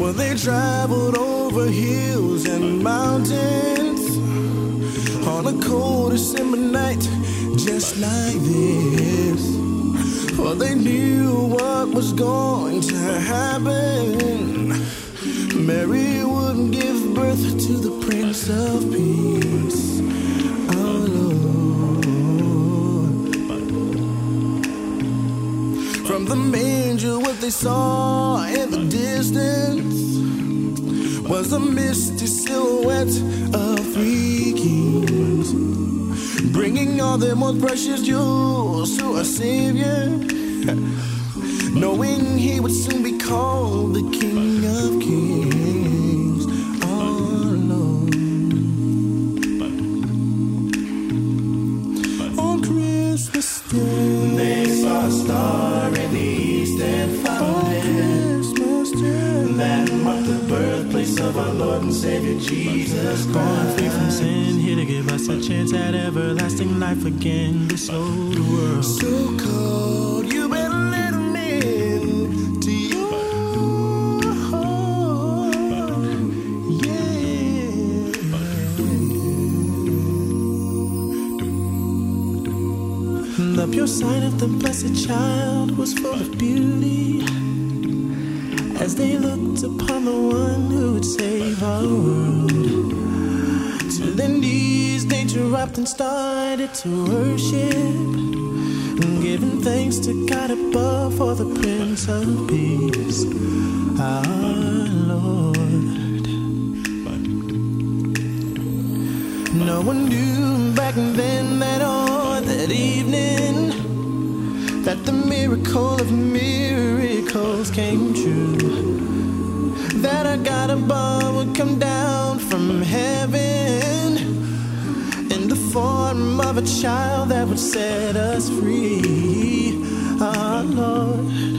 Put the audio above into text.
For they traveled over hills and mountains on a cold December night, just like this. For they knew what was going to happen. Mary would give birth to the Prince of Peace, our Lord. From the manger, what they saw in the distance was a misty silhouette of three kings, bringing all their most precious jewels to our Savior, knowing he would soon be called the King of Kings, our Lord. On Christmas Day, they saw a star in the east and found it. That marked the birthplace of our Lord and Savior Jesus Christ. Born free from sin, here to give us a chance at everlasting life again. This old world so cold, you better let him in to your heart. The pure sight of the blessed child was full of beauty, as they looked upon the one who would save our world. To their knees they dropped and started to worship, giving thanks to God above for the Prince of Peace, our Lord. No one knew back then that on that evening that the miracle of miracles came true, that our God above would come down from heaven in the form of a child that would set us free, our Lord.